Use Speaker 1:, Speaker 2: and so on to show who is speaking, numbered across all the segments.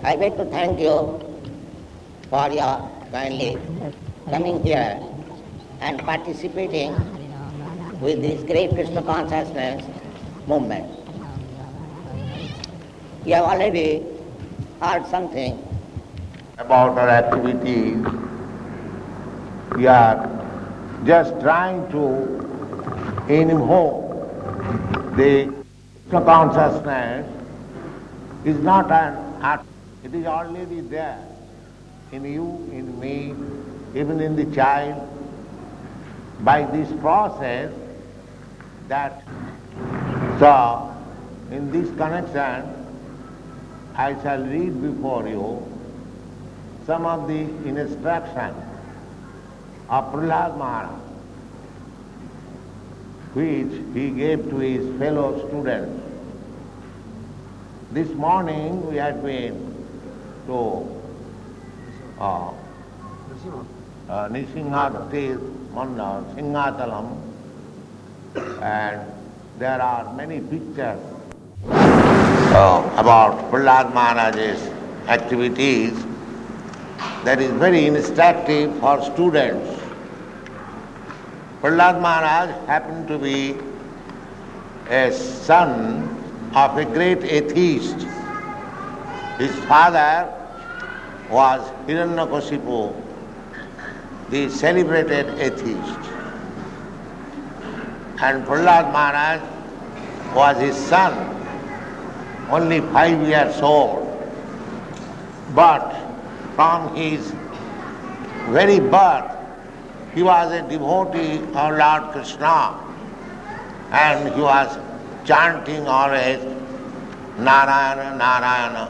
Speaker 1: I beg to thank you for your kindly coming here and participating with this great Krishna consciousness movement. You have already heard something
Speaker 2: about our activities. We are just trying to invoke the Krishna consciousness. Is not an act, it is already there in you, in me, even in the child. By this process, that so in this connection, I shall read before you some of the instructions of Prahlad Maharaj, which he gave to his fellow students. This morning we had been to Singatalam, and there are many pictures about Prahlad Maharaj's activities that is very instructive for students. Prahlad Maharaj happened to be a son of a great atheist. His father was Hiranyakasipu, the celebrated atheist. And Prahlad Maharaj was his son, only 5 years old. But from his very birth, he was a devotee of Lord Krishna, and he was chanting always Narayana, Narayana.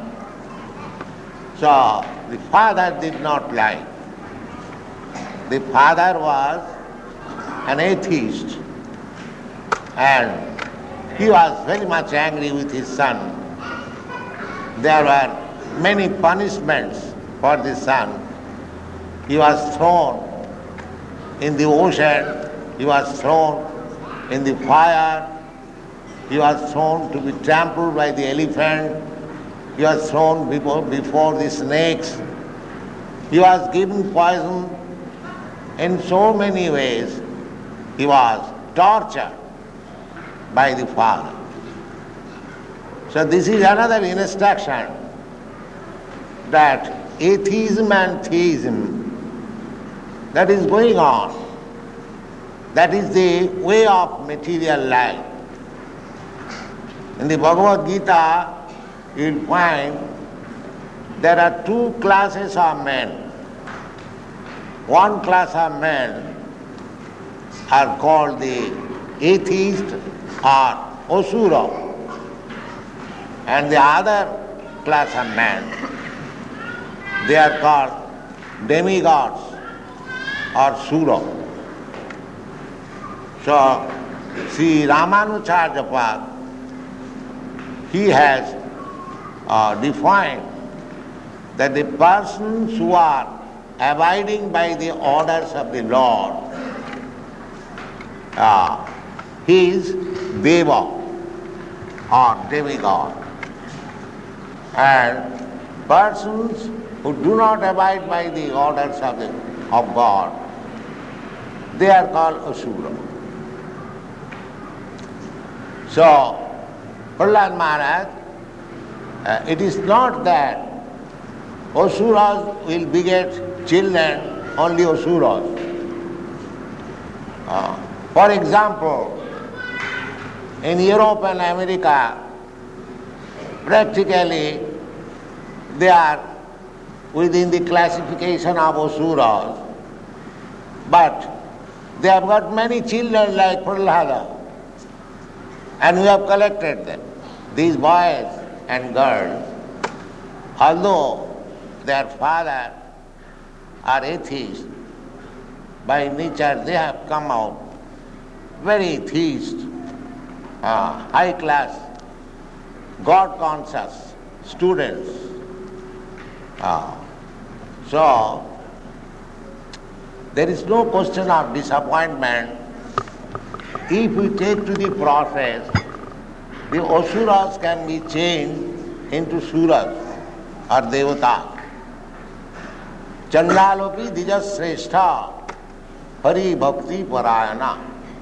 Speaker 2: So the father did not like. The father was an atheist, and he was very much angry with his son. There were many punishments for the son. He was thrown in the ocean, he was thrown in the fire, he was thrown to be trampled by the elephant, he was thrown before the snakes, he was given poison. In so many ways, he was tortured by the father. So this is another instruction that atheism and theism that is going on, that is the way of material life. In the Bhagavad Gita, you will find there are two classes of men. One class of men are called the atheist or asura, and the other class of men, they are called demigods or sura. So, Sri Ramanujarjapa, he has defined that the persons who are abiding by the orders of the Lord, he is Deva or demigod. And persons who do not abide by the orders of God, they are called asura. So, Prahlad Maharaj, it is not that asuras will beget children, only asuras. For example, in Europe and America, practically they are within the classification of asuras, but they have got many children like Prahlada, and we have collected them. These boys and girls, although their father are atheists, by nature they have come out very atheist, high class, God conscious students. So there is no question of disappointment if we take to the process. The asuras can be changed into suras or devata. Chandalopi dijasreshta hari bhakti parayana.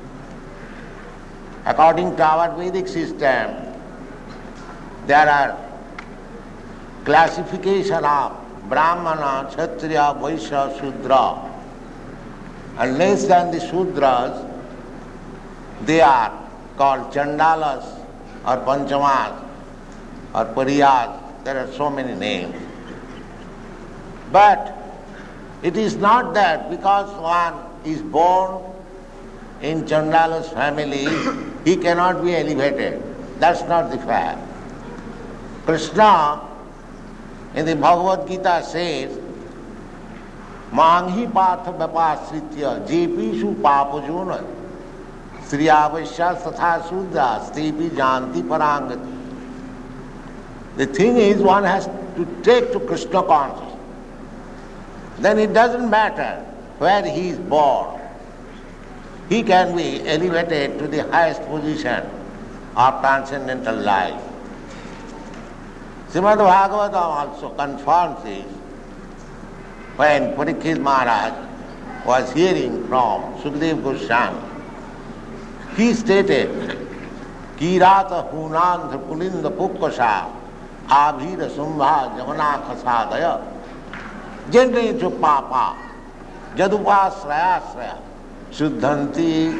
Speaker 2: According to our Vedic system, there are classification of Brahmana, Kshatriya, Vaishya, Shudra. And less than the Shudras, they are called Chandalas or Panchamas or Pariyas. There are so many names. But it is not that because one is born in Chandala's family, he cannot be elevated. That's not the fact. Krishna in the Bhagavad Gita says, Manghi patha vapasritya jepishu papajuna sriyavasya satha sudra stepi janti parangati. The thing is, one has to take to Krishna consciousness. Then it doesn't matter where he is born. He can be elevated to the highest position of transcendental life. Srimad Bhagavatam also confirms this. When Parikshit Maharaj was hearing from Sukadeva Goswami, he stated, Kirata hunandha pulinda pukkasa abhira sumbha jamana khasadaya jenne chu papa jadupasraya shuddhanti.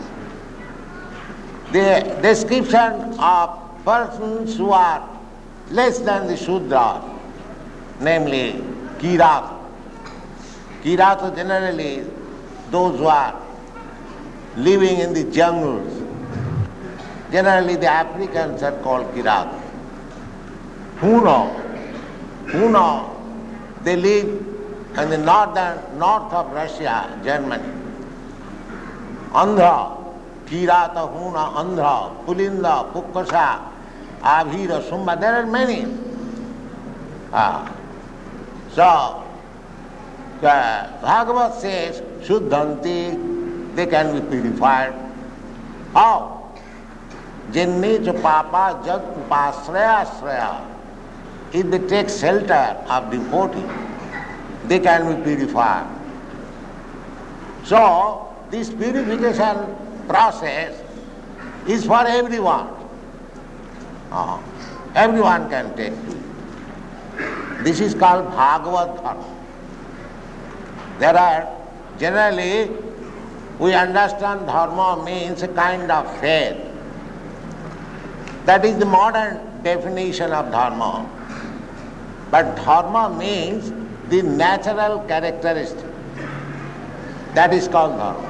Speaker 2: The description of persons who are less than the Shudra, namely Kirata. Kirata generally those who are living in the jungles. Generally the Africans are called Kirata. Huno, they live in the north of Russia, Germany. Andhra, Kirata, Huna, Andhra, Pulinda, Pukkasa, Abhira, Sumba, there are many. So, Bhagavad says, Shuddhanti, they can be purified. How? Jenne cha papa jad upasraya. If they take shelter of devotee, they can be purified. So, this purification process is for everyone. Everyone can take to it. This is called Bhagavad Dharma. There are, generally, we understand dharma means a kind of faith. That is the modern definition of dharma. But dharma means the natural characteristic. That is called dharma.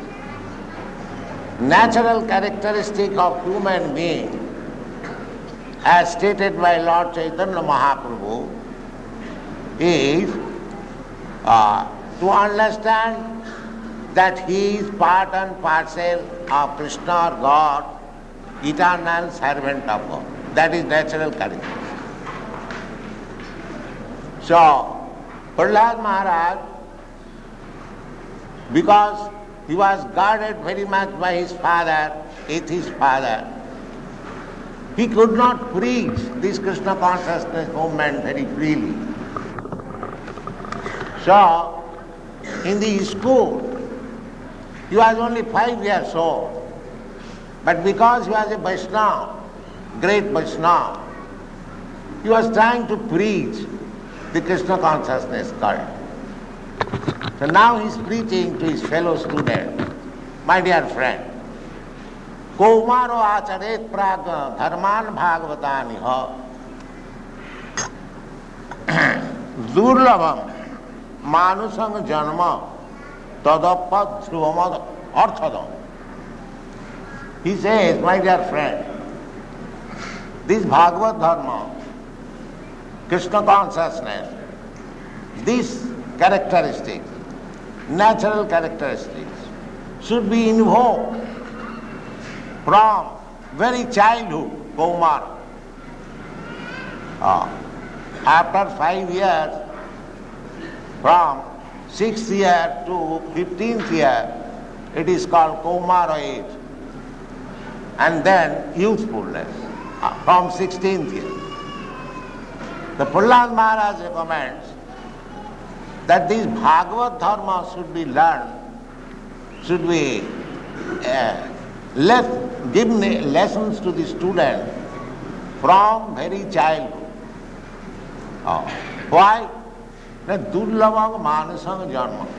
Speaker 2: Natural characteristic of human being, as stated by Lord Chaitanya Mahaprabhu, is to understand that he is part and parcel of Krishna or God, eternal servant of God. That is natural character. So, Prahlad Maharaj, because he was guarded very much by his father, atheist father, he could not preach this Krishna consciousness movement very freely. So, in the school, he was only 5 years old. But because he was a Vaishnava, great Vaishnava, he was trying to preach the Krishna consciousness cult. So now he is preaching to his fellow student, my dear friend, Kaumaro acharet praga dharman bhagavatani ha durlabham manusang janma tadapad shruvamad arthadam. He says, my dear friend, this Bhagavad Dharma, Krishna consciousness, these characteristics, natural characteristics, should be invoked from very childhood, Kaumar. After 5 years, from 6th year to 15th year, it is called Kaumara age. And then youthfulness, from 16th year. The Prahlad Maharaj recommends that this Bhagavad Dharma should be learned, should be give lessons to the student from very childhood. Why? Durlabha manusang janma.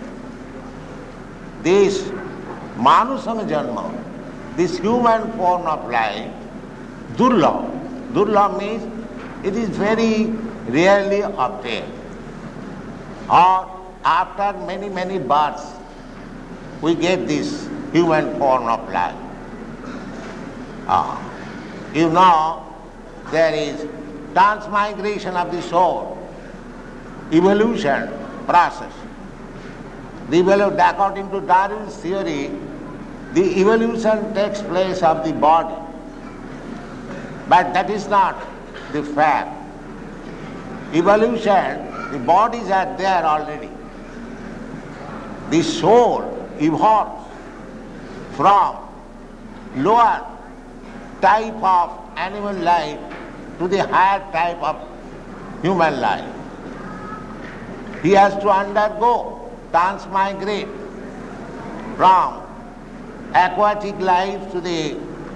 Speaker 2: This manusang janma, this human form of life, durlabha. Durlabha means it is very rarely obtained. Or after many, many births, we get this human form of life. You know, there is transmigration of the soul, evolution process. According to Darwin's theory, the evolution takes place of the body. But that is not the fact. Evolution, the bodies are there already. The soul evolves from lower type of animal life to the higher type of human life. He has to undergo, transmigrate from aquatic life to the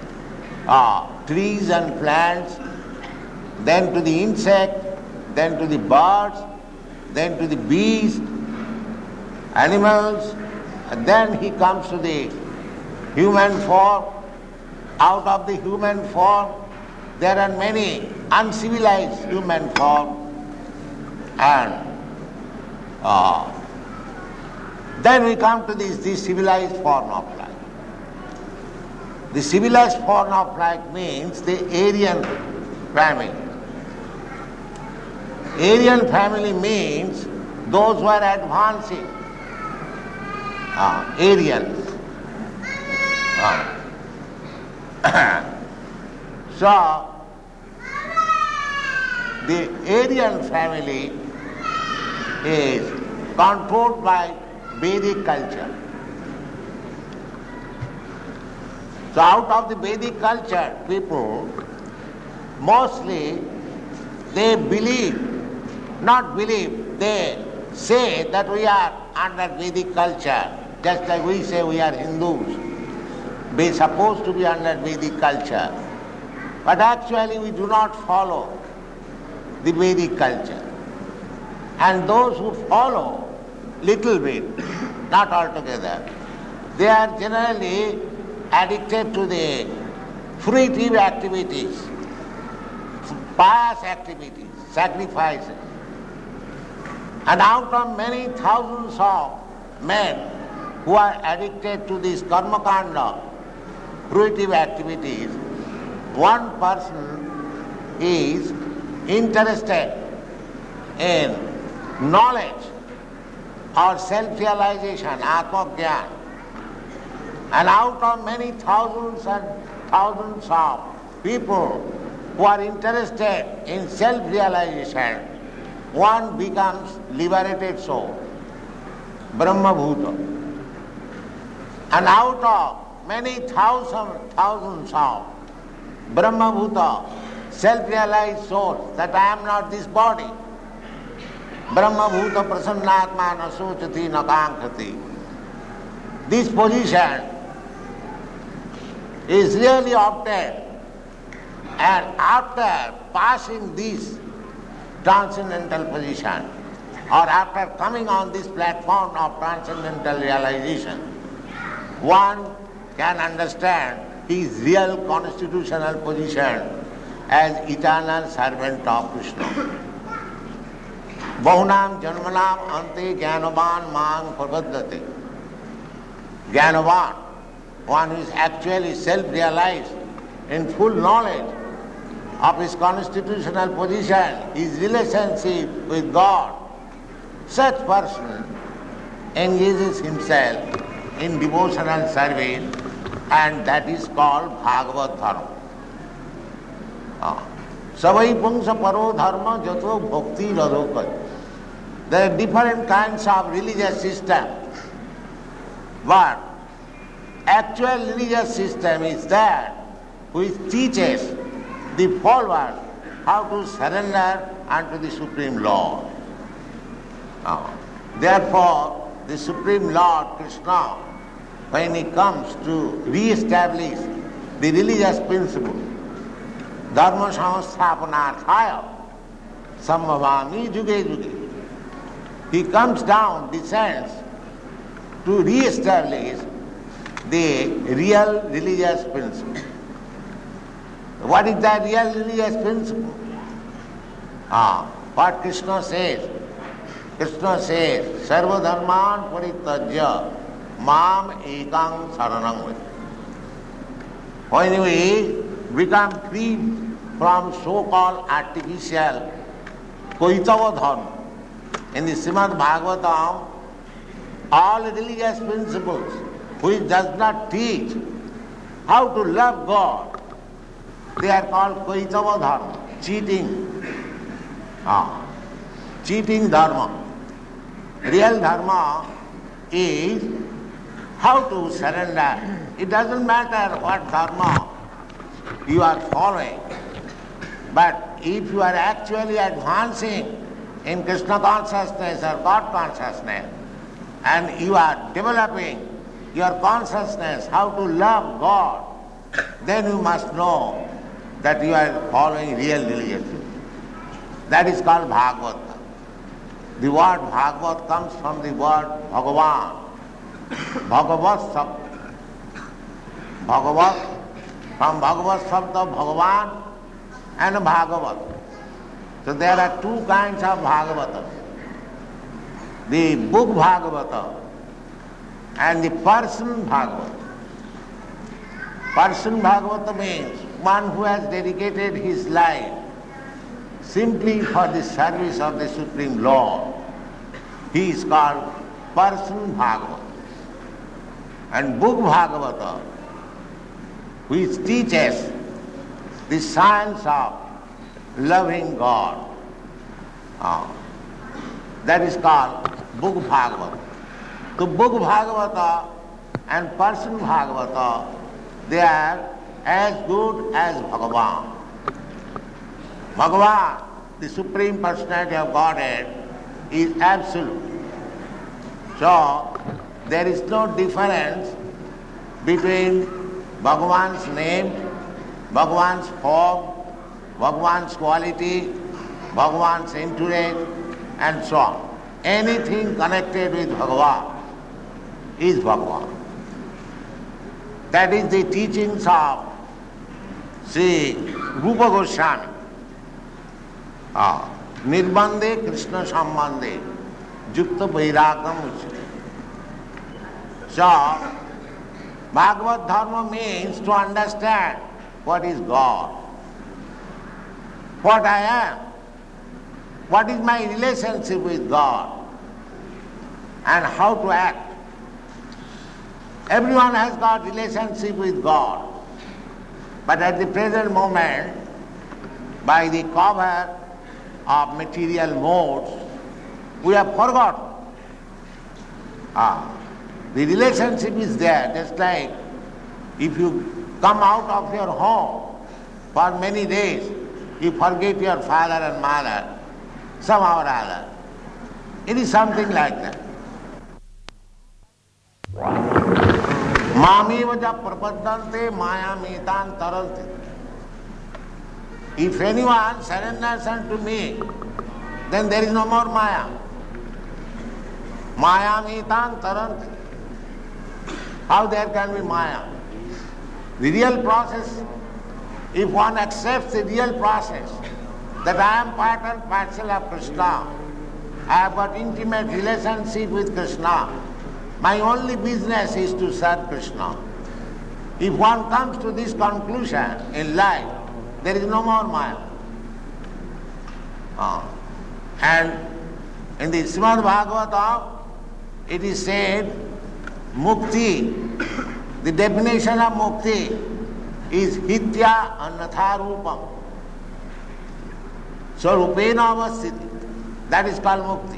Speaker 2: trees and plants, then to the insect, then to the birds, then to the bees, animals, and then he comes to the human form. Out of the human form, there are many uncivilized human forms, and then we come to this civilized form of life. The civilized form of life means the Aryan family. Aryan family means those who are advancing. Aryans. So, the Aryan family is controlled by Vedic culture. So out of the Vedic culture, people mostly they they say that we are under Vedic culture, just like we say we are Hindus. We are supposed to be under Vedic culture. But actually we do not follow the Vedic culture. And those who follow little bit, not altogether, they are generally addicted to the fruitive activities, pious activities, sacrifices. And out of many thousands of men who are addicted to these karma kanda, fruitive activities, one person is interested in knowledge or self-realization, atma-gyan. And out of many thousands and thousands of people who are interested in self-realization, one becomes liberated soul, Brahma-bhuta. And out of many thousands of Brahma-bhuta, self-realized souls, that I am not this body, Brahma-bhuta prasannatma na sochati na kankhati. This position is really obtained, and after passing this transcendental position, or after coming on this platform of transcendental realization, one can understand his real constitutional position as eternal servant of Krishna. Bahunam janmanam ante jnanavan mang prabhaddate. Jnanavan, one who is actually self-realized in full knowledge of his constitutional position, his relationship with God, such person engages himself in devotional service, and that is called Bhagavad Dharma. Savai pungsa paro dharma jato bhakti radokaj. There are different kinds of religious systems, but actual religious system is that which teaches the followers how to surrender unto the Supreme Lord. Therefore, the Supreme Lord Krishna, when he comes to re-establish the religious principle, Dharma samsthapanarthaya sambhavami juge juge, he comes down, descends to re-establish the real religious principle. What is that real religious principle? What Krishna says? Krishna says, Sarva dharman parityajya mam ekam saranam vraj. When we become free from so-called artificial Kaitava dharma, in the Srimad Bhagavatam, all religious principles which does not teach how to love God, they are called Kaitava dharma, cheating. Cheating dharma. Real dharma is how to surrender. It doesn't matter what dharma you are following, but if you are actually advancing in Krishna consciousness or God consciousness, and you are developing your consciousness how to love God, then you must know that you are following real religion. That is called Bhagavata. The word Bhagavat comes from the word Bhagavan. Bhagavat Sabda. Bhagavat, from Bhagavat Sabda, Bhagavan and Bhagavat. So there are two kinds of Bhagavata. The book Bhagavata and the person Bhagavata. Person Bhagavata means one who has dedicated his life simply for the service of the Supreme Lord. He is called person Bhagavata. And book Bhagavata, which teaches the science of loving God, that is called book Bhagavata. So book Bhagavata and person Bhagavata, they are as good as Bhagavan. Bhagavan, the Supreme Personality of Godhead, is absolute. So, there is no difference between Bhagavan's name, Bhagavan's form, Bhagavan's quality, Bhagavan's entourage, and so on. Anything connected with Bhagavan is Bhagavan. That is the teachings of Sri Rupa Goswami. Nirbandhe Krishna Sambandhe Yukta Vairagam Uchite. So, Bhagavad Dharma means to understand what is God, what I am, what is my relationship with God, and how to act. Everyone has got relationship with God, but at the present moment, by the cover of material modes, we have forgotten. The relationship is there, just like if you come out of your home for many days, you forget your father and mother, somehow or other. It is something like that. Mamivaja prapaddante mayamitan tarante. If anyone surrenders unto me, then there is no more Maya. Mayamitan tarante. How there can be Maya? The real process, if one accepts the real process, that I am part and parcel of Krishna, I have got intimate relationship with Krishna, my only business is to serve Krishna. If one comes to this conclusion in life, there is no more Maya. And in the Srimad Bhagavatam, it is said, Mukti, the definition of Mukti is Hitya Annatha Rupam. So Rupena Avasthiti, that is called Mukti.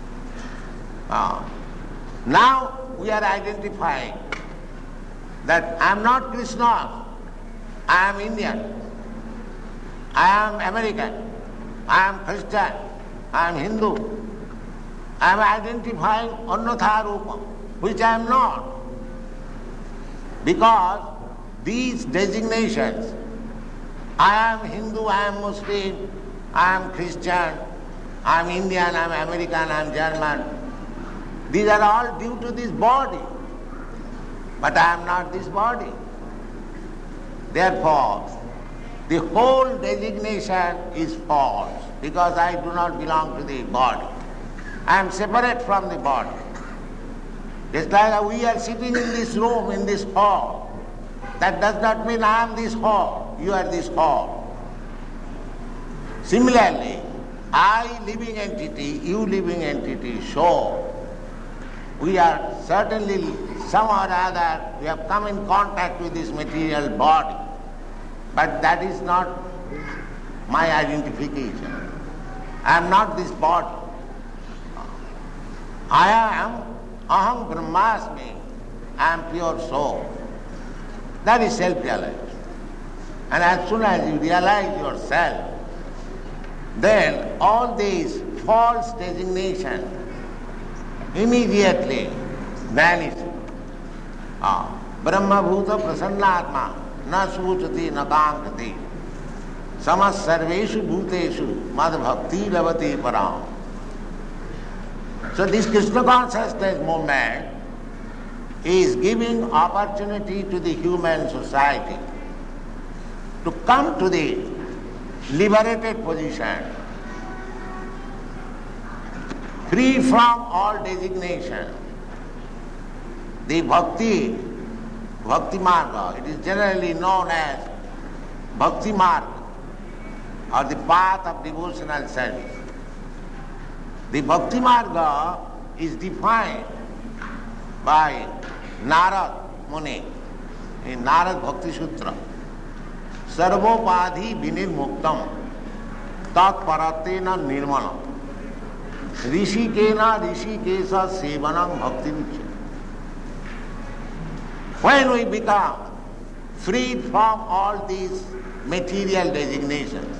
Speaker 2: Now we are identifying that I am not Krishna, I am Indian, I am American, I am Christian, I am Hindu. I am identifying Annatha Rupa, which I am not. Because these designations, I am Hindu, I am Muslim, I am Christian, I am Indian, I am American, I am German, these are all due to this body. But I am not this body. Therefore, the whole designation is false, because I do not belong to the body. I am separate from the body. Just like we are sitting in this room, in this hall, that does not mean I am this hall, you are this hall. Similarly, I living entity, you living entity, so we are certainly somehow or other, we have come in contact with this material body, but that is not my identification. I am not this body. I am Aham Brahmasmi, I am pure soul. That is self-realization. And as soon as you realize yourself, then all these false designations immediately vanish. Brahma bhuta prasannatma na suchati na kankati samas sarveshu bhuteshu mad bhakti lavati param. So this Krishna consciousness movement is giving opportunity to the human society to come to the liberated position, free from all designation. The bhakti marga, it is generally known as bhakti marga, or the path of devotional service. The bhakti marga is defined by Narad Muni in Narad Bhakti Sutra. Sarvopadhi vinirmuktam tat paratena nirmanam rishikena rishikesa sevanam bhakti vichya. When we become freed from all these material designations,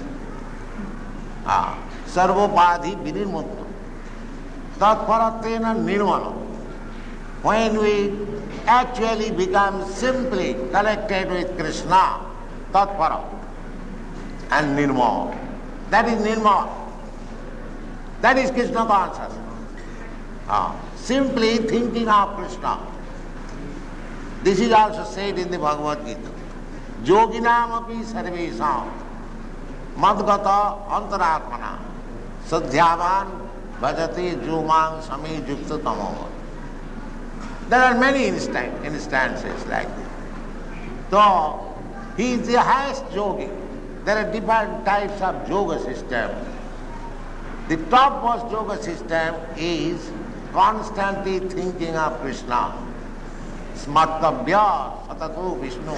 Speaker 2: sarvopadhi vinirmuktam tat paratena nirmanam, when we actually become simply connected with Krishna, Tatpara and Nirmal. That is Nirmal. That is Krishna consciousness. Simply thinking of Krishna. This is also said in the Bhagavad Gita. Yoginam api sarvesam madgata antaratmana sadhyavan bhajate jumang sami jukta tamo. There are many instances like this. So, he is the highest yogi. There are different types of yoga system. The topmost yoga system is constantly thinking of Krishna. Smartavya satatu Vishnu.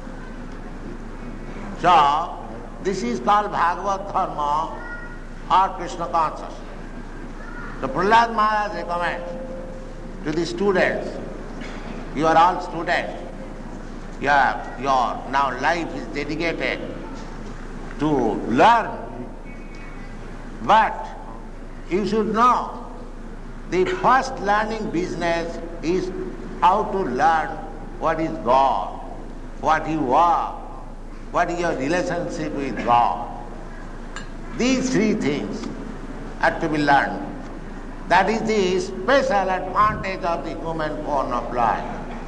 Speaker 2: So, this is called Bhagavad Dharma or Krishna consciousness. The Prahlad Maharaj recommends to the students, you are all students, your now life is dedicated to learn, but you should know the first learning business is how to learn what is God, what you are, what is your relationship with God. These three things are to be learned. That is the special advantage of the human form of life.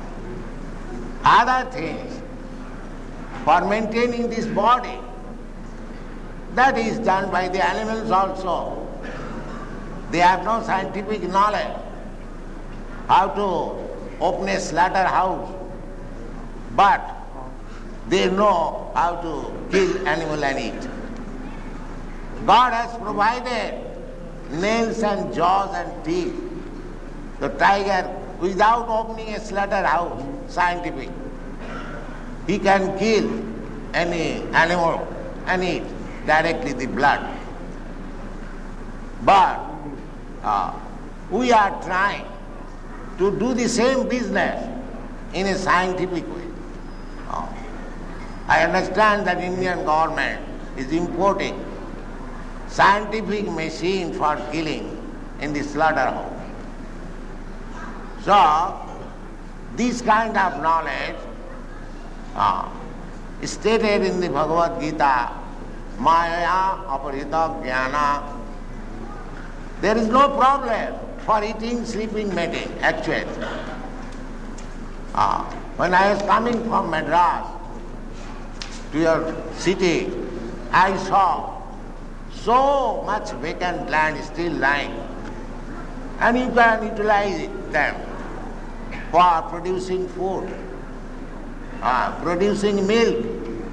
Speaker 2: Other things, for maintaining this body, that is done by the animals also. They have no scientific knowledge how to open a slaughterhouse, but they know how to kill animal and eat. God has provided nails and jaws and teeth. The tiger, without opening a slaughterhouse, scientific, he can kill any animal and eat directly the blood. But we are trying to do the same business in a scientific way. I understand that Indian government is importing scientific machine for killing in the slaughterhouse. So, this kind of knowledge stated in the Bhagavad Gita, Maya aparita jnana, there is no problem for eating, sleeping, mating, actually. When I was coming from Madras to your city, I saw so much vacant land still lying, and you can utilize them for producing food, producing milk.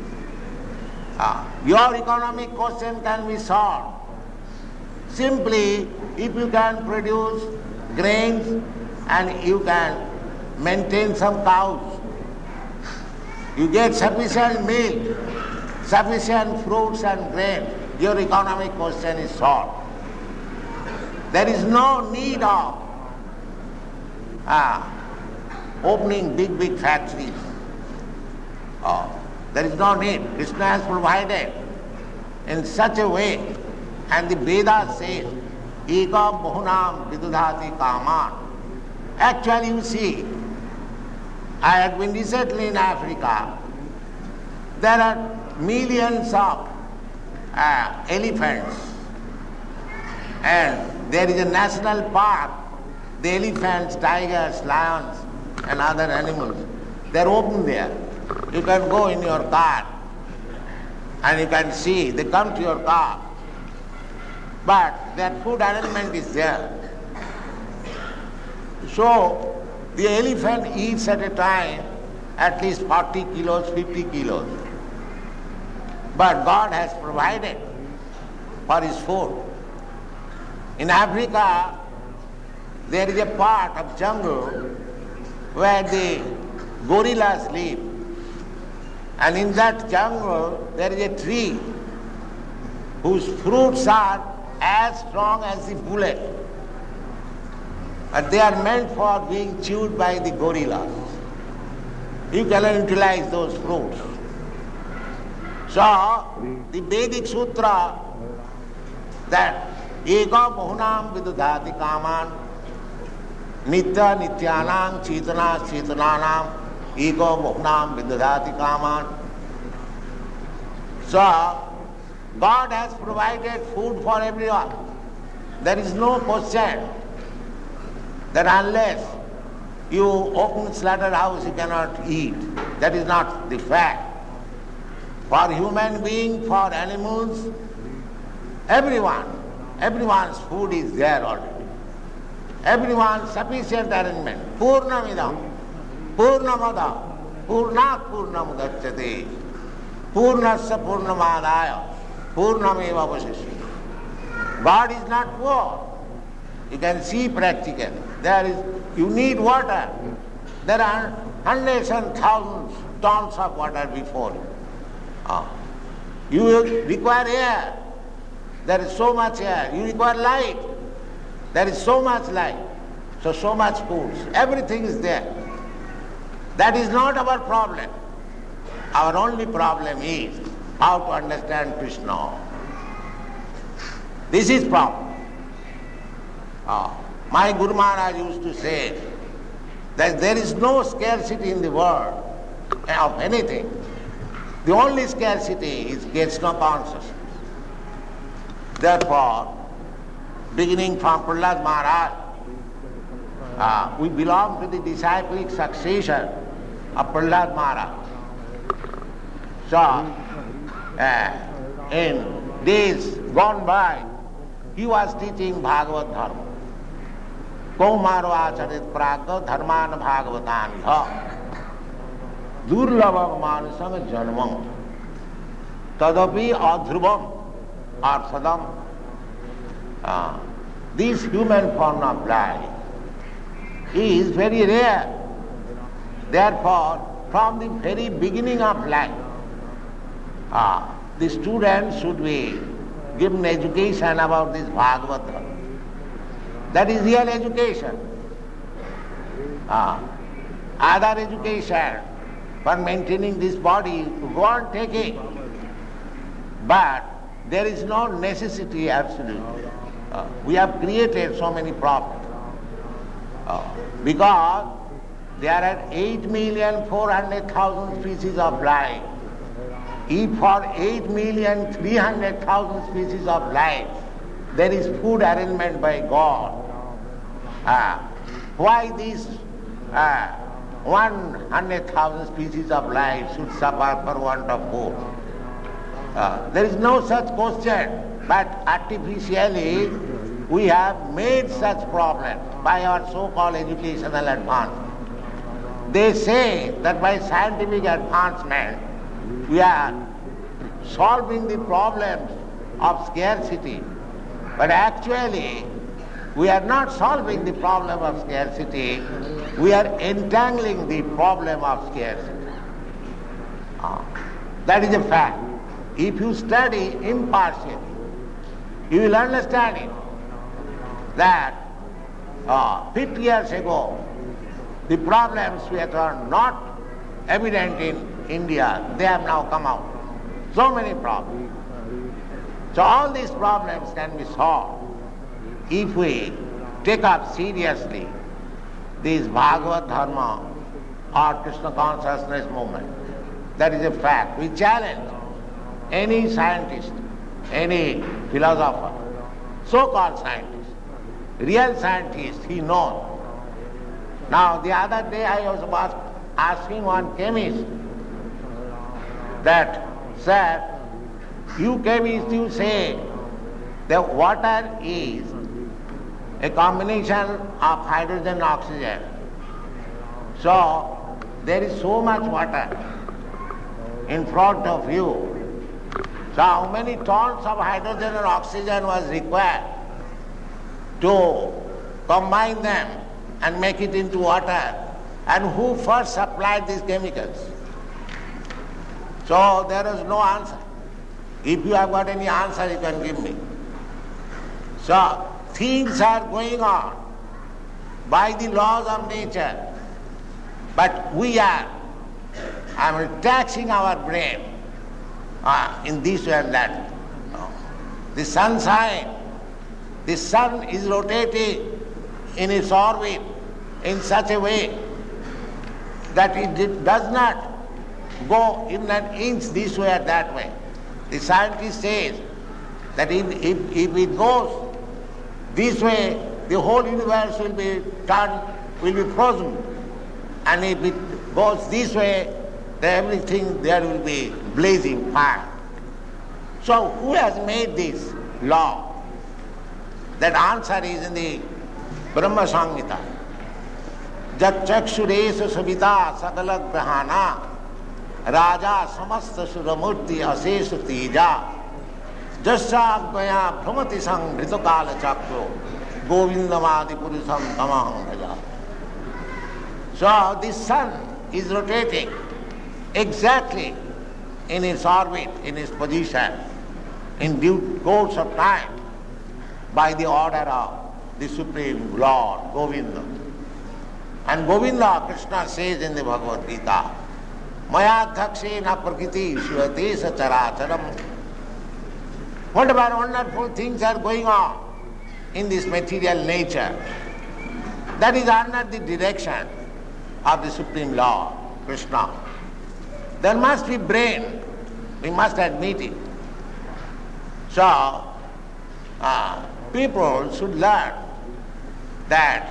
Speaker 2: Your economic question can be solved simply if you can produce grains and you can maintain some cows. You get sufficient milk, sufficient fruits and grain, your economic question is solved. There is no need of opening big factories. There is no need. Krishna has provided in such a way, and the Vedas say, Ekam bahunam vidudhati kaman. Actually, you see, I had been recently in Africa. There are millions of elephants, and there is a national park. The elephants, tigers, lions, and other animals, they are open there. You can go in your car and you can see, they come to your car. But their food arrangement is there. So the elephant eats at a time at least 40 kilos, 50 kilos. But God has provided for his food. In Africa, there is a part of jungle where the gorillas live. And in that jungle, there is a tree whose fruits are as strong as the bullet. But they are meant for being chewed by the gorillas. You cannot utilize those fruits. So, the Vedic Sutra that Eka Bahunam Vidudhati Kaman Nitya Nityanam Chetana Chetananam Ego Bhuknam Vidudhati Kaman. So, God has provided food for everyone. There is no question that unless you open slaughterhouse you cannot eat. That is not the fact. For human being, for animals, everyone's food is there already. Everyone's sufficient arrangement. Purnamidam. Purnamada, Purnat Purnamudachyate, Purnasya Purnamadaya, Purnameva Vasishyate. God is not poor. You can see practically. You need water. There are hundreds and thousands tons of water before you. You will require air. There is so much air. You require light. There is so much light. So much food. Everything is there. That is not our problem. Our only problem is how to understand Krishna. This is problem. My Guru Maharaj used to say that there is no scarcity in the world of anything. The only scarcity is Krishna consciousness. Therefore, beginning from Prahlad Maharaj, we belong to the disciplic succession of Prahlad Maharaj. So, in days gone by, he was teaching Bhagavad Dharma. Kaumaro acharit pragya dharman bhagavatan ha durlabha manusam janmam tadapi adhrubam arthadam. This human form of life is very rare. Therefore, from the very beginning of life, the students should be given education about this Bhagavad Dharma. That is real education. Other education for maintaining this body, go on, take it. But there is no necessity absolutely. We have created so many problems. Because there are 8,400,000 species of life. If for 8,300,000 species of life there is food arrangement by God, why these 100,000 species of life should suffer for want of food? There is no such question, but artificially we have made such problems by our so-called educational advancement. They say that by scientific advancement we are solving the problems of scarcity, but actually we are not solving the problem of scarcity, we are entangling the problem of scarcity. That is a fact. If you study impartially, you will understand it, that 50 years ago the problems which are not evident in India, they have now come out. So many problems. So all these problems can be solved if we take up seriously this Bhagavad Dharma or Krishna consciousness movement. That is a fact. We challenge any scientist, any philosopher, so-called scientist, real scientist, he knows. Now the other day I was asking one chemist that, sir, you chemists, you say that water is a combination of hydrogen and oxygen. So there is so much water in front of you. So how many tons of hydrogen and oxygen was required to combine them and make it into water? And who first supplied these chemicals? So there is no answer. If you have got any answer, you can give me. So things are going on by the laws of nature, but we are taxing our brain in this way and that. The sunshine, the sun is rotating in its orbit in such a way that it does not go in an inch this way or that way. The scientist says that if it goes this way, the whole universe will be frozen. And if it goes this way, then everything there will be blazing fire. So who has made this law? That answer is in the Brahma Samhita. Jat chakshuresu savita sakala grahana raja samasta suramurti asesu teja jasya gaya bhramati sang dhritakala chakro govindamadi purusam tamaham bhaja. So the sun is rotating exactly in its orbit, in its position, in due course of time, by the order of the Supreme Lord, Govinda. And Govinda, Krishna says in the Bhagavad Gita, Maya dhakshena prakriti shivate sacharacharam. Whatever wonderful things are going on in this material nature, that is under the direction of the Supreme Lord, Krishna. There must be brain, we must admit it. So, people should learn that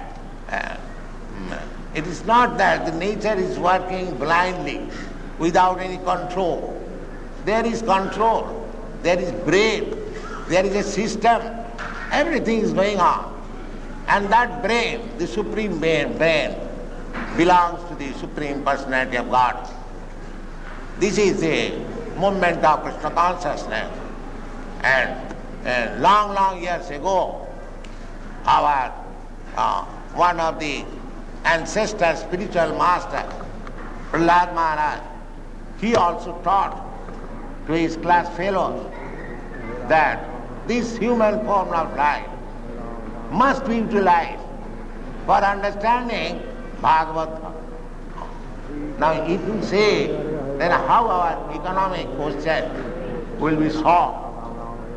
Speaker 2: it is not that the nature is working blindly without any control. There is control, there is brain, there is a system, everything is going on. And that brain, the supreme brain, belongs to the Supreme Personality of God. This is the movement of Krishna consciousness. And long years ago, our one of the ancestor spiritual master, Prahlad Maharaj, he also taught to his class fellows that this human form of life must be utilized for understanding Bhagavad. Now if you say, then how our economic question will be solved?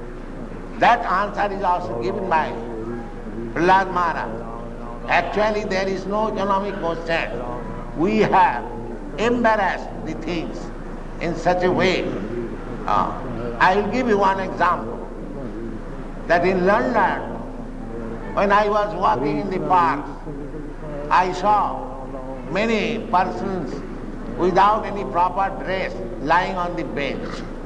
Speaker 2: That answer is also given by Prahlad Maharaj. Actually, there is no economic quotient. We have embarrassed the things in such a way. I will give you one example. That in London, when I was walking in the park, I saw many persons without any proper dress lying on the bench.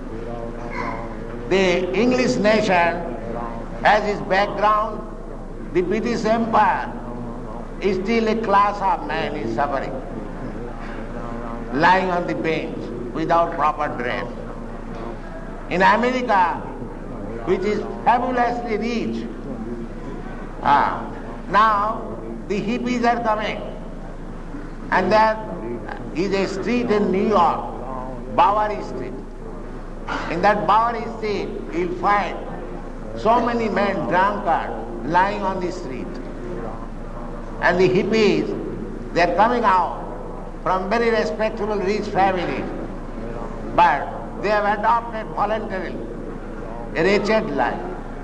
Speaker 2: The English nation has its background. The British Empire is still a class of man is suffering, lying on the bench without proper dress. In America, which is fabulously rich, now the hippies are coming, and there is a street in New York, Bowery Street. In that Bowery Street, you'll find so many men drunkards lying on the street. And the hippies, they're coming out from very respectable rich families, but they have adopted voluntarily a wretched life.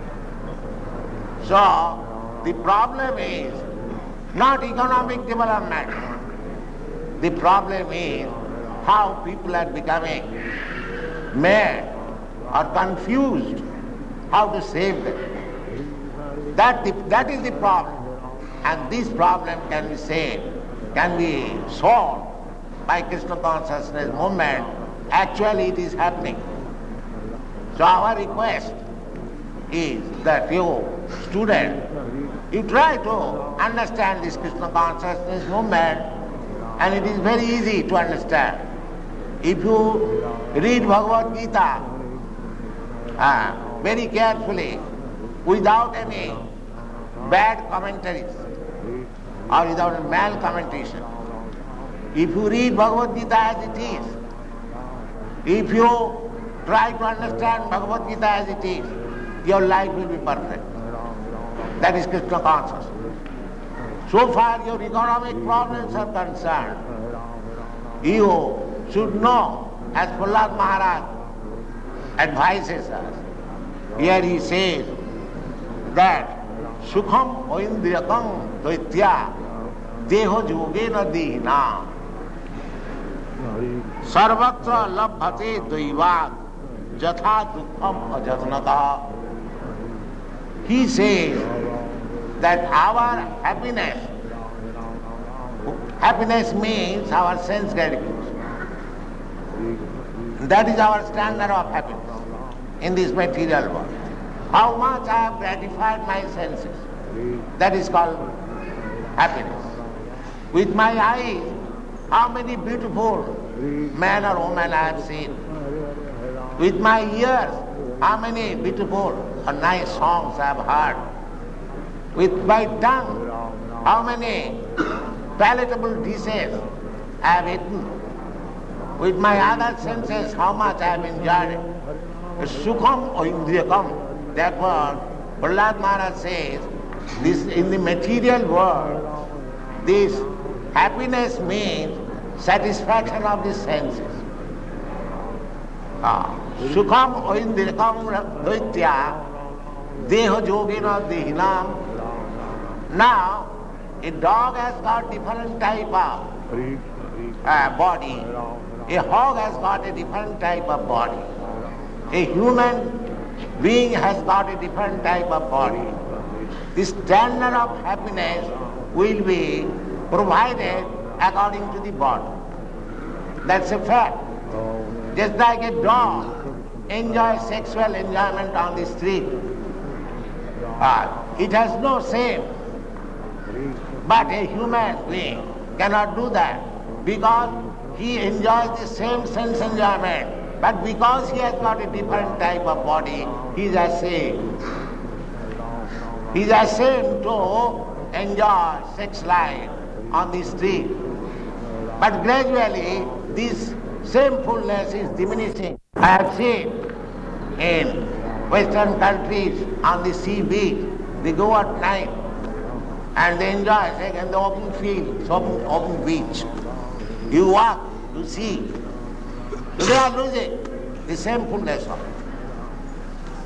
Speaker 2: So, the problem is not economic development. The problem is how people are becoming mad or confused how to save them. That is the problem. And this problem can be saved, can be solved by Krishna consciousness movement. Actually it is happening. So our request is that you, student, you try to understand this Krishna consciousness movement, and it is very easy to understand. If you read Bhagavad Gita very carefully, without any bad commentaries or without mal commentation, if you read Bhagavad Gita as it is, if you try to understand Bhagavad Gita as it is, your life will be perfect. That is Krishna consciousness. So far your economic problems are concerned, you should know, as Prahlad Maharaj advises us. Here he says that Sukham oindriyakam dvaitya deho yogena dihina sarvatra labhate dvaivat jatha dukkham ajatnata. He says that our happiness means our sense gratification. That is our standard of happiness in this material world. How much I have gratified my senses, that is called happiness. With my eyes, how many beautiful men or women I have seen. With my ears, how many beautiful or nice songs I have heard. With my tongue, how many palatable dishes I have eaten. With my other senses, how much I have enjoyed it. Sukham or indriyakam. Therefore, Prahlad Maharaj says, this in the material world, this happiness means satisfaction of the senses. Sukham or indriyakam dvaitya deho yogena dehinam. Now, a dog has got different type of body. A hog has got a different type of body. A human being has got a different type of body. The standard of happiness will be provided according to the body. That's a fact. Just like a dog enjoys sexual enjoyment on the street, it has no shame. But a human being cannot do that because he enjoys the same sense enjoyment. But because he has got a different type of body, he is ashamed. He is ashamed to enjoy sex life on the street. But gradually, this shamefulness is diminishing. I have seen in Western countries on the sea beach, they go at night and they enjoy in the open field, open beach. You walk, you see. They are losing the shamefulness of it.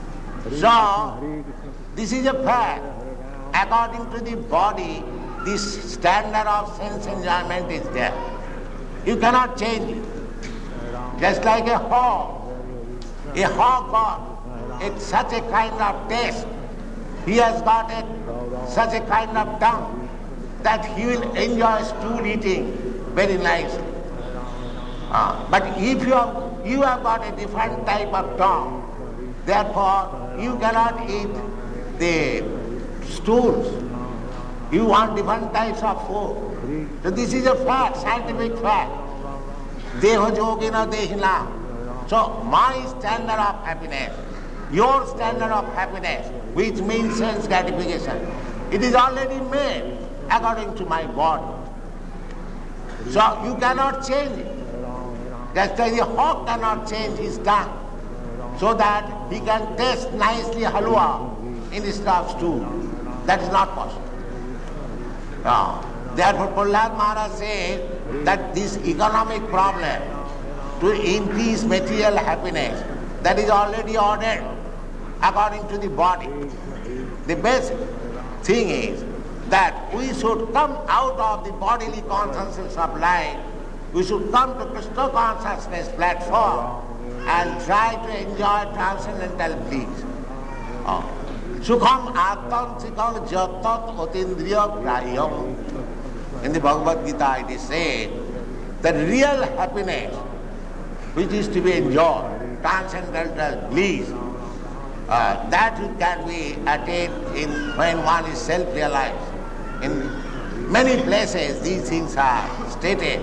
Speaker 2: So, this is a fact. According to the body, this standard of sense enjoyment is there. You cannot change it. Just like a hog. A hog got such a kind of taste. He has got such a kind of tongue that he will enjoy stool eating very nicely. But if you have got a different type of tongue, therefore you cannot eat the stools. You want different types of food. So this is a fact, scientific fact. Deho yogina dehina. So my standard of happiness, your standard of happiness, which means sense gratification, it is already made according to my body. So you cannot change it. Just as the hog cannot change his tongue so that he can taste nicely halwa instead of stew. That is not possible. Therefore Prahlad Maharaj says that this economic problem to increase material happiness, that is already ordered according to the body. The basic thing is that we should come out of the bodily consciousness of life. We should come to Krishna consciousness platform and try to enjoy transcendental bliss. Sukham atansikam jatat otindriya graham. In the Bhagavad Gita it is said that real happiness which is to be enjoyed, transcendental bliss, that can be attained when one is self-realized. In many places these things are stated.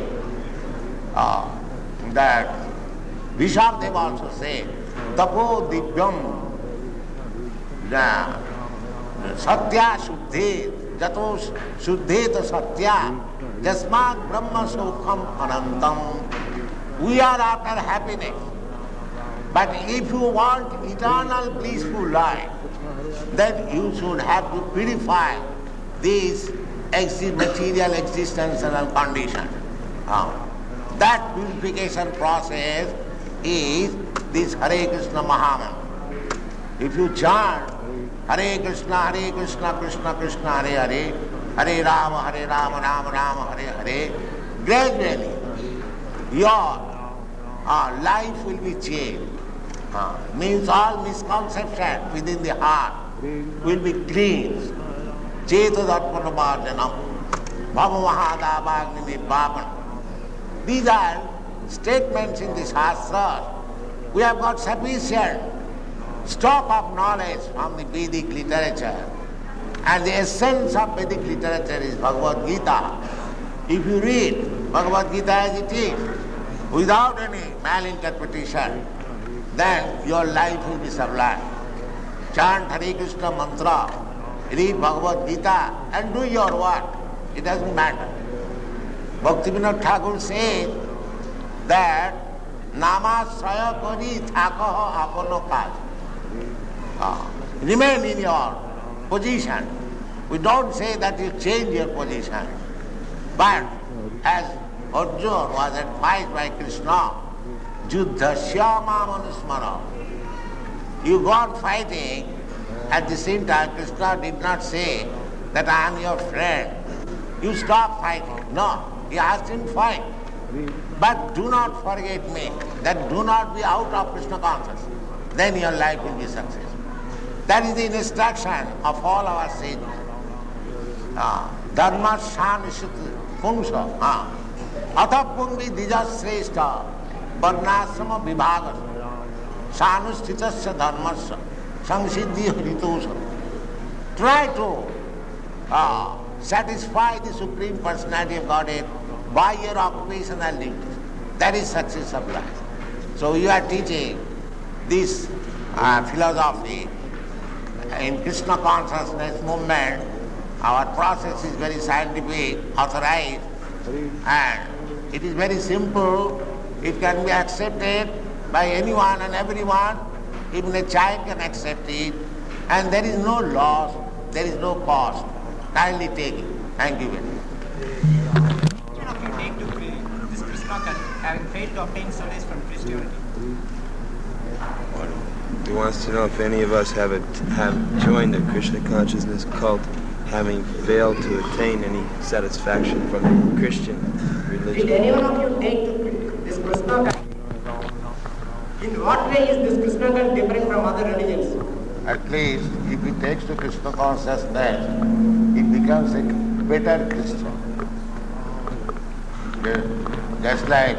Speaker 2: That Vishardeva also said, Tapo Divyam Satya Shuddhe Jato Shuddheta Satya Jasmat Brahma Sukham Anantam. We are after happiness. But if you want eternal blissful life, then you should have to purify this material existence and condition. That purification process is this Hare Krishna Mahamantra. If you chant Hare Krishna, Krishna Krishna, Hare Hare, Hare Rama, Rama Rama, Hare Hare, gradually your life will be changed. Means all misconception within the heart will be cleansed. Cheta Darpana Bhajanam, Bhava Mahadabhagni Nibhavan. These are statements in the Shastras. We have got sufficient stock of knowledge from the Vedic literature. And the essence of Vedic literature is Bhagavad Gita. If you read Bhagavad Gita as it is, without any malinterpretation, then your life will be sublime. Chant Hare Krishna mantra, read Bhagavad Gita and do your work. It doesn't matter. Bhaktivinoda Thakur says that Namasraya kori thakaho apono kaj. Remain in your position. We don't say that you change your position. But as Arjuna was advised by Krishna, Juddhasya mamanusmara. You go on fighting, at the same time Krishna did not say that I am your friend. You stop fighting. No, he asked him to fight. But do not forget me, that do not be out of Krishna consciousness. Then your life will be successful. That is the instruction of all our sages. Dharma shanishit pungsha. Atapungvi dijasreshta varnasama vibhagas shanusthitasya dharmasya samsiddhi haritosha. Try to satisfy the Supreme Personality of Godhead by your occupational duties. That is success of life. So you are teaching this philosophy in Krishna consciousness movement. Our process is very scientific, authorized, and it is very simple. It can be accepted by anyone and everyone. Even a child can accept it. And there is no loss, there is no cost. Kindly take it. Thank you very much.
Speaker 3: What of you take to this Krishna having failed to obtain solace from Christianity?
Speaker 4: He wants to know if any of us have joined the Krishna consciousness cult, having failed to attain any satisfaction from the Christian
Speaker 3: Did
Speaker 4: religion.
Speaker 3: any one of you take to this Krishna cult? In what way is this Krishna cult different from other religions?
Speaker 2: At least if he takes to Krishna consciousness, he becomes a better Christian. Just like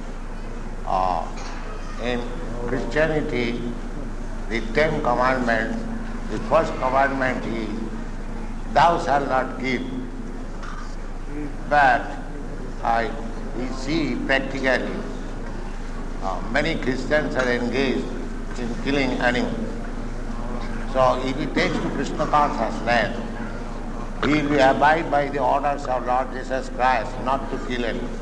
Speaker 2: in Christianity, the 10 commandments, the first commandment is, thou shalt not kill. But we see practically many Christians are engaged in killing animals. So if he takes to Krishna consciousness, he will abide by the orders of Lord Jesus Christ not to kill animals.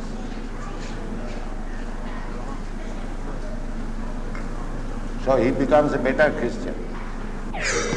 Speaker 2: So he becomes a better Christian.